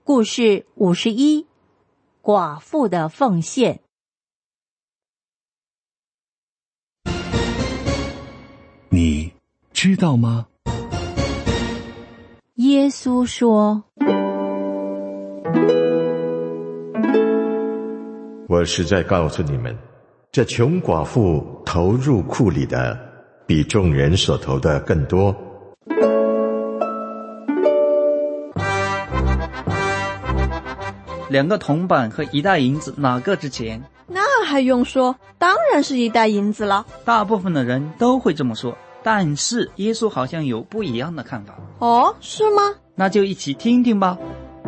故事51，寡妇的奉献。 你知道吗？ 耶稣说： 我实在告诉你们，这穷寡妇投入库里的，比众人所投的更多。 2个铜板和1袋银子，哪个值钱？ 那还用说，当然是1袋银子了。 大部分的人都会这么说，但是耶稣好像有不一样的看法。 哦，是吗？ 那就一起听听吧。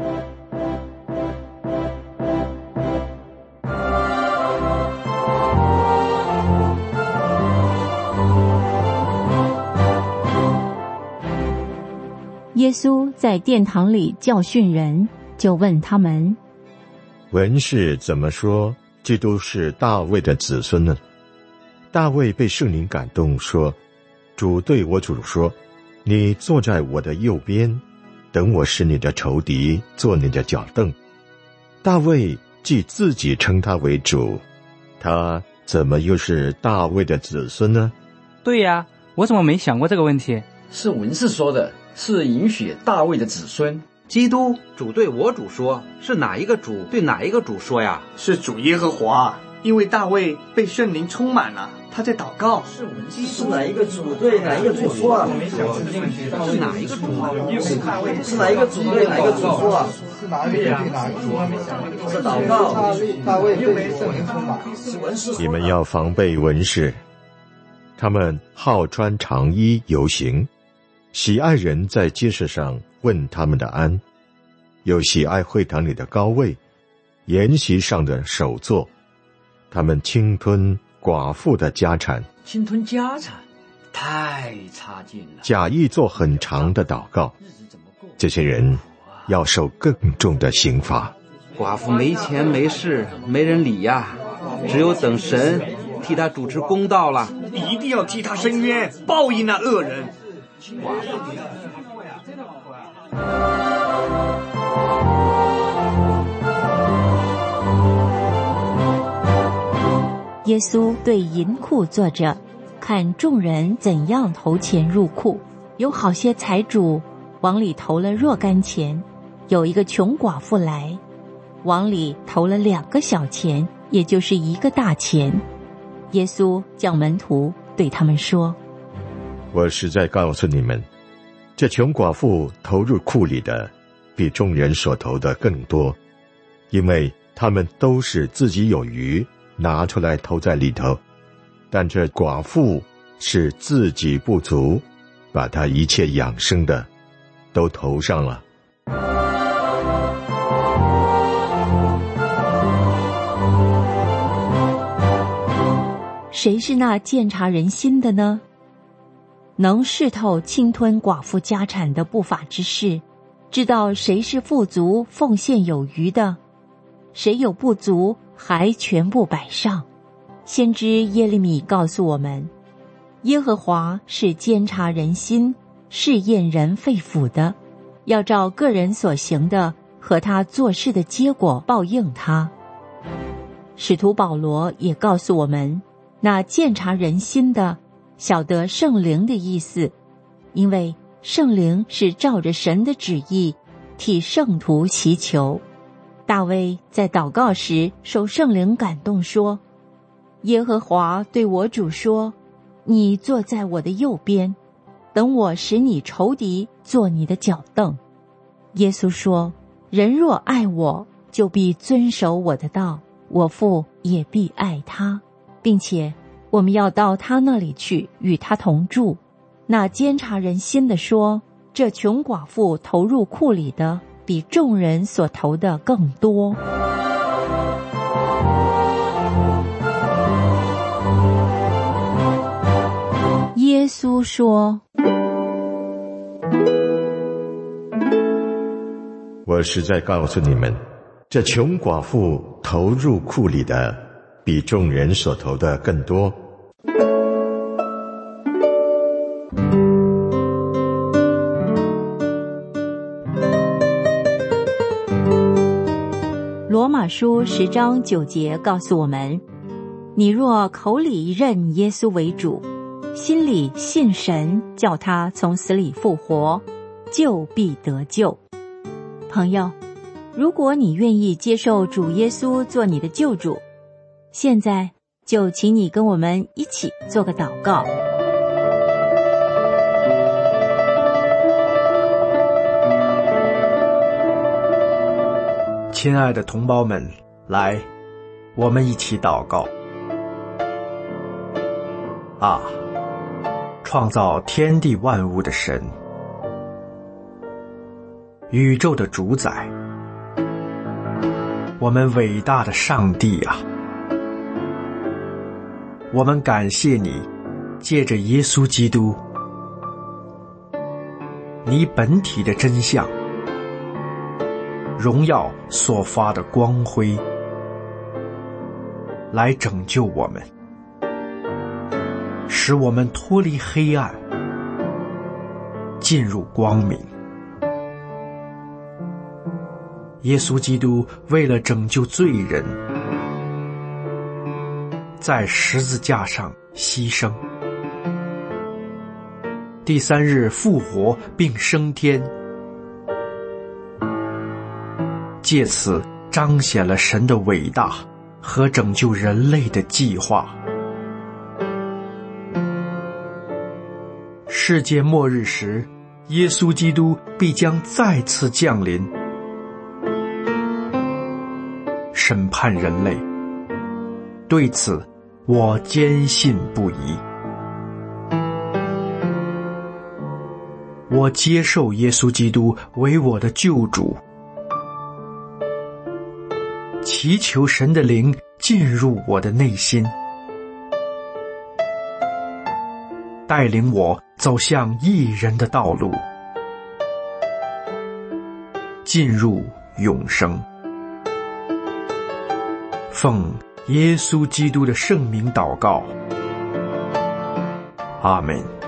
耶稣在殿堂里教训人，就问他们： 文士怎么说基督是大卫的子孙呢？大卫被圣灵感动说，主对我主说，你坐在我的右边，等我使你的仇敌做你的脚凳。大卫既自己称他为主，他怎么又是大卫的子孙呢？ 对呀，我怎么没想过这个问题？ 是文士说的，是允许大卫的子孙。 基督主对我主说，是哪一个主对哪一个主说呀？ 是主耶和华，因为大卫被圣灵充满了，他在祷告。 是哪一个主对哪一个主说啊？ 是哪一个主啊？ 是哪一个主对哪一个主说啊？ 是哪一个对哪一个主啊？ 是祷告。 大卫被圣灵充满。 你们要防备文士，他们好穿长衣游行，喜爱人在街市上问他们的安，又喜爱会堂里的高位，筵席上的首座。他们侵吞寡妇的家产， 侵吞家产，太差劲了。 假意做很长的祷告，这些人要受更重的刑罚。 寡妇没钱没势，没人理呀，只有等神替他主持公道了。 一定要替他伸冤，报应那恶人。 耶稣对银库坐着，看众人怎样投钱入库。有好些财主往里投了若干钱，有一个穷寡妇来，往里投了2个小钱，也就是1个大钱。耶稣叫门徒对他们说： 我实在告诉你们，这穷寡妇投入库里的，比众人所投的更多，因为他们都是自己有余，拿出来投在里头，但这寡妇是自己不足，把她一切养生的都投上了。 谁是那鉴察人心的呢？能视透侵吞寡妇家产的不法之事，知道谁是富足奉献有余的，谁有不足还全部摆上。先知耶利米告诉我们，耶和华是监察人心，试验人肺腑的，要照个人所行的和他做事的结果报应他。使徒保罗也告诉我们，那鉴察人心的晓得圣灵的意思，因为圣灵是照着神的旨意替圣徒祈求。大卫在祷告时受圣灵感动说，耶和华对我主说，你坐在我的右边，等我使你仇敌做你的脚凳。耶稣说，人若爱我，就必遵守我的道，我父也必爱他，并且我们要到他那里去，与他同住。那监察人心的说，这穷寡妇投入库里的，比众人所投的更多。耶稣说， 我实在告诉你们，这穷寡妇投入库里的，比众人所投的更多。 马书10章9节告诉我们，你若口里认耶稣为主，心里信神，叫他从死里复活，就必得救。朋友，如果你愿意接受主耶稣做你的救主，现在就请你跟我们一起做个祷告。 亲爱的同胞们，来，我们一起祷告。啊，创造天地万物的神，宇宙的主宰，我们伟大的上帝啊，我们感谢你，借着耶稣基督，你本体的真相，荣耀所发的光辉，来拯救我们，使我们脱离黑暗，进入光明。耶稣基督为了拯救罪人，在十字架上牺牲，第3日复活并升天，借此彰显了神的伟大和拯救人类的计划。世界末日时，耶稣基督必将再次降临，审判人类。对此，我坚信不疑。我接受耶稣基督为我的救主，祈求神的灵进入我的内心，带领我走向义人的道路，进入永生。奉耶稣基督的圣名祷告，阿们。